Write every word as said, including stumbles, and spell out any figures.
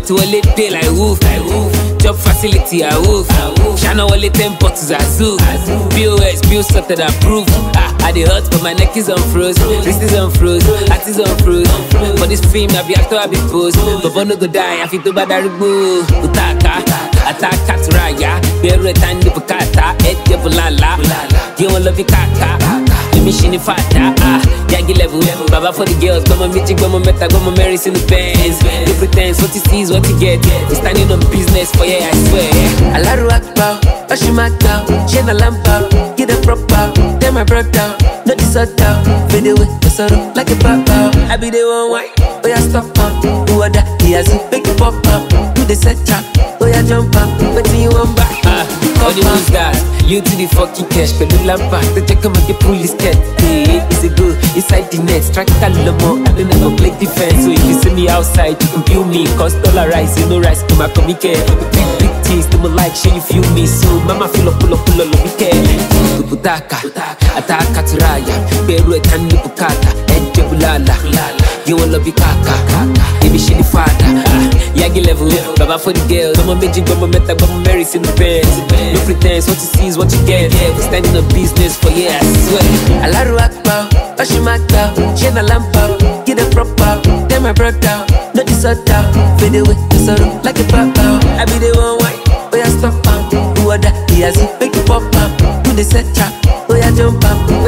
to a late day like woof, like woof. Job facility, I woof. Shana Wale ten bottles, I zoo. B O S, bill sorted, approved. Ah, I dey hurt, but my neck is on froze. Wrist is on froze, heart is on froze. For this film, I be actor, I be pose. But no go die, I feel to bad aribo. Utaka, ataka to raya. Bere tandi bukata, et yebulala. You won't love you kaka. Let me shini fata. Ah, yagi level. Baba for the girls, go my magic, go my meta, go my Marys in the bands. No pretense, what you see is what you get. We standing on business for yeah, I swear. Alaru akpa, Oshimata, Shena Lampa, get a proper, tell my brother, no disorder, fade away, the sorrow, like a papa. I be the one white, oh yeah, stop up, who are that, he has a big pop up, do the set trap, oh yeah, jump up, but you want back. Ah, all the news guys, you to the fucking cash, but the lampa, the check come and get police cat. Hey, it's a go, inside the net, strike a little more, I don't never play defense, so if you see me outside, you can view me, cause dollar rise, you know rise, come and come here, big, big things, they more like, shit, you feel me, so mama feel up, pull up, pull up, love me care. Butaka, ataka turaya, beru etani bukata, edge bulala, you will love you kaka, give me shitty father, yagi level, baba for the girls, I'm a magic, I'm a meta, I'm a Marys in the bands, no pretense, what you see is what you get, we standing on business for yeah, I swear. Alaru akpa, Oshimata, Shena Lampa, get a proper, tell my brother, no disorder, fade away, the sorrow, like a papa, I be the one white, oh yeah, stop up, who are that, he has a big pop up, do the set trap, oh yeah, jump up.